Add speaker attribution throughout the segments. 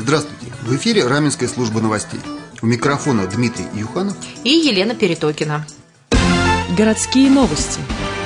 Speaker 1: Здравствуйте! В эфире Раменская служба новостей. У микрофона Дмитрий Юханов
Speaker 2: и Елена Перетокина.
Speaker 3: Городские новости.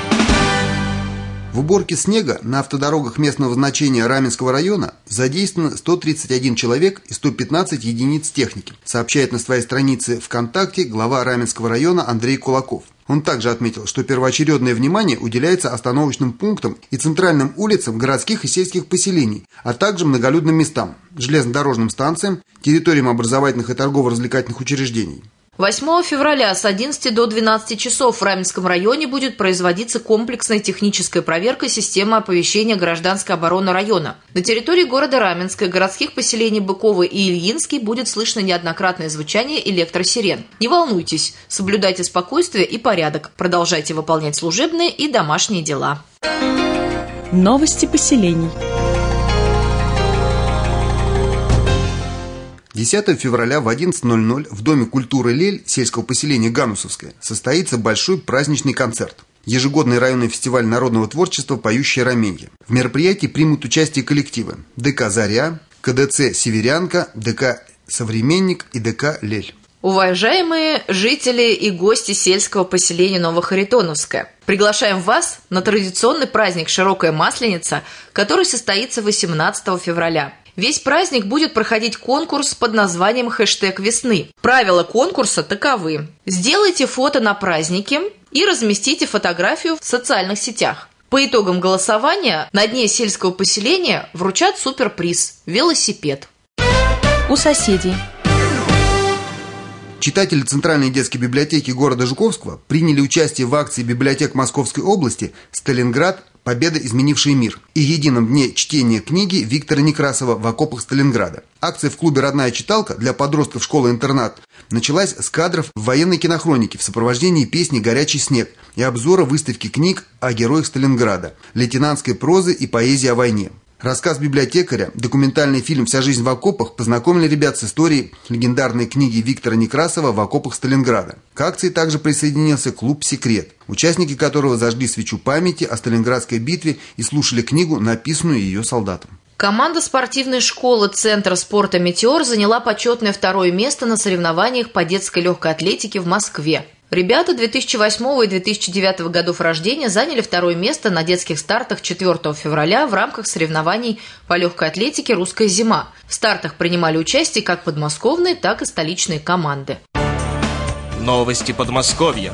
Speaker 1: В уборке снега на автодорогах местного значения Раменского района задействовано 131 человек и 115 единиц техники, сообщает на своей странице ВКонтакте глава Раменского района Андрей Кулаков. Он также отметил, что первоочередное внимание уделяется остановочным пунктам и центральным улицам городских и сельских поселений, а также многолюдным местам, железнодорожным станциям, территориям образовательных и торгово-развлекательных учреждений.
Speaker 2: 8 февраля с 11 до 12 часов в Раменском районе будет производиться комплексная техническая проверка системы оповещения гражданской обороны района. На территории города Раменска, городских поселений Быково и Ильинский будет слышно неоднократное звучание электросирен. Не волнуйтесь, соблюдайте спокойствие и порядок, продолжайте выполнять служебные и домашние дела.
Speaker 3: Новости поселений.
Speaker 1: 10 февраля в 11:00 в Доме культуры «Лель» сельского поселения Ганусовское состоится большой праздничный концерт. Ежегодный районный фестиваль народного творчества «Поющие раменья». В мероприятии примут участие коллективы ДК «Заря», КДЦ «Северянка», ДК «Современник» и ДК «Лель».
Speaker 2: Уважаемые жители и гости сельского поселения Новохаритоновское, приглашаем вас на традиционный праздник «Широкая Масленица», который состоится 18 февраля. Весь праздник будет проходить конкурс под названием «Хэштег весны». Правила конкурса таковы. Сделайте фото на празднике и разместите фотографию в социальных сетях. По итогам голосования на дне сельского поселения вручат суперприз – велосипед.
Speaker 3: У соседей.
Speaker 1: Читатели Центральной детской библиотеки города Жуковского приняли участие в акции библиотек Московской области «Сталинград. Победа, изменившая мир» и едином дне чтения книги Виктора Некрасова «В окопах Сталинграда». Акция в клубе «Родная читалка» для подростков школы-интернат началась с кадров военной кинохроники в сопровождении песни «Горячий снег» и обзора выставки книг о героях Сталинграда, лейтенантской прозы и поэзии о войне. Рассказ библиотекаря, документальный фильм «Вся жизнь в окопах» познакомили ребят с историей легендарной книги Виктора Некрасова «В окопах Сталинграда». К акции также присоединился клуб «Секрет», участники которого зажгли свечу памяти о Сталинградской битве и слушали книгу, написанную ее солдатам.
Speaker 2: Команда спортивной школы Центра спорта «Метеор» заняла почетное 2-е место на соревнованиях по детской легкой атлетике в Москве. Ребята 2008 и 2009 годов рождения заняли 2-е место на детских стартах 4 февраля в рамках соревнований по легкой атлетике «Русская зима». В стартах принимали участие как подмосковные, так и столичные команды.
Speaker 4: Новости Подмосковья.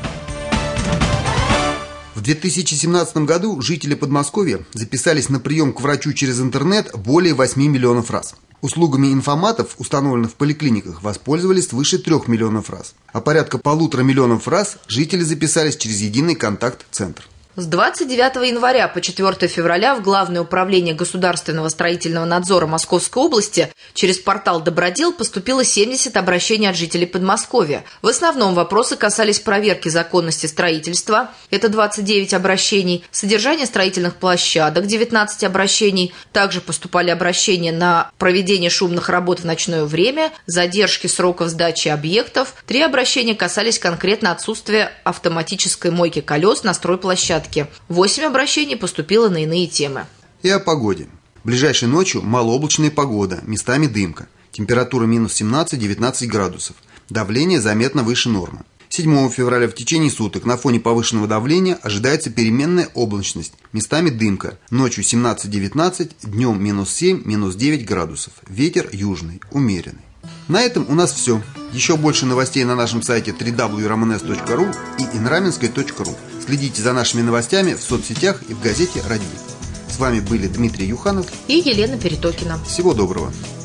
Speaker 1: В 2017 году жители Подмосковья записались на прием к врачу через интернет более 8 миллионов раз. Услугами информатов, установленных в поликлиниках, воспользовались свыше 3 миллионов раз. А порядка 1,5 миллионов раз жители записались через единый контакт-центр.
Speaker 2: С 29 января по 4 февраля в Главное управление государственного строительного надзора Московской области через портал «Добродел» поступило 70 обращений от жителей Подмосковья. В основном вопросы касались проверки законности строительства, это 29 обращений, содержания строительных площадок, 19 обращений. Также поступали обращения на проведение шумных работ в ночное время, задержки сроков сдачи объектов. 3 обращения касались конкретно отсутствия автоматической мойки колес на стройплощадке. 8 обращений поступило на иные темы.
Speaker 1: И о погоде. Ближайшей ночью малооблачная погода, местами дымка. Температура минус 17-19 градусов. Давление заметно выше нормы. 7 февраля в течение суток на фоне повышенного давления ожидается переменная облачность. Местами дымка. Ночью 17-19, днем минус 7, минус 9 градусов. Ветер южный, умеренный. На этом у нас все. Еще больше новостей на нашем сайте www.ramenes.ru и inramenskoye.ru. Следите за нашими новостями в соцсетях и в газете «Радио». С вами были Дмитрий Юханов
Speaker 2: и Елена Перетокина.
Speaker 1: Всего доброго.